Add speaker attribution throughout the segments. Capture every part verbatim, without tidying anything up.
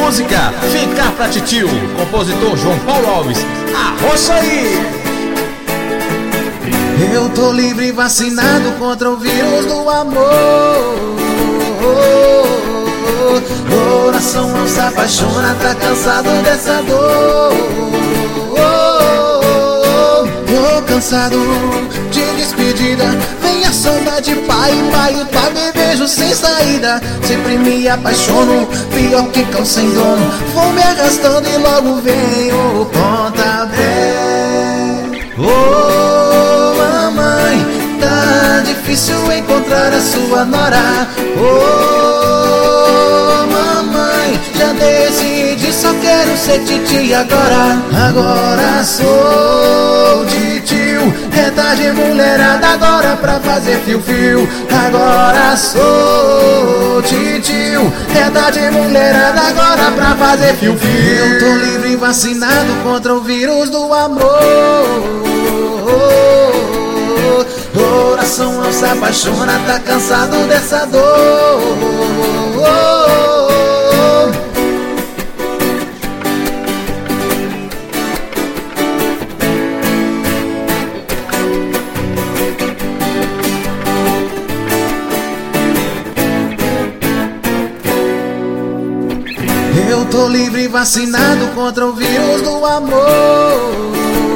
Speaker 1: música Ficar Pra Titio, compositor João Paulo Alves. Arrocha aí!
Speaker 2: Eu tô livre, vacinado contra o vírus do amor. Coração não se apaixona, tá cansado dessa dor. Tô cansado de despedida, vem a saudade, pai, pai, pai, me vejo sem saída. Sempre me apaixono, pior que cão sem dono. Vou me arrastando e logo vem o pontapé. Oh, mamãe, tá difícil encontrar a sua nora. Oh, mamãe, já decidi, só quero ser titia agora. Agora sou titio, é tarde mulherada agora pra fazer fio-fio. Agora sou titio, é tarde mulherada agora pra fazer fio-fio. Eu tô livre e vacinado contra o vírus do amor. Coração não se apaixona, tá cansado dessa dor. Eu tô livre e vacinado contra o vírus do amor.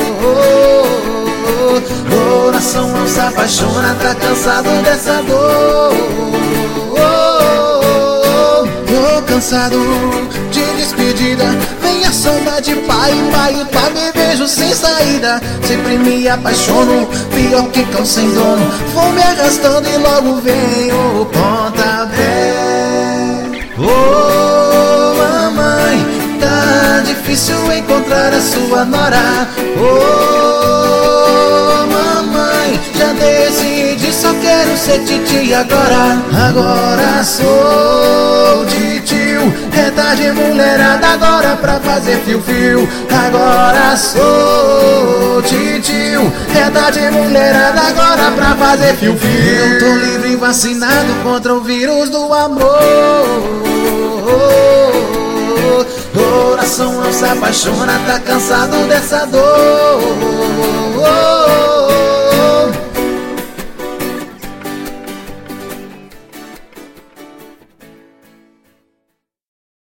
Speaker 2: Coração não se apaixona, tá cansado dessa dor. Tô cansado de despedida, vem a saudade, pai, pai, pai, me vejo sem saída. Sempre me apaixono, pior que cão sem dono. Vou me arrastando e logo vem o pontapé. Oh, mamãe, tá difícil encontrar a sua nora. Oh, mamãe, já decidi, só quero ser titia agora. Agora sou titio, é tarde mulherada agora pra fazer fio-fio. Agora sou titio, é tarde mulherada agora pra fazer fio-fio. Eu tô livre e vacinado contra o vírus do amor. Coração não se apaixona, tá cansado dessa dor.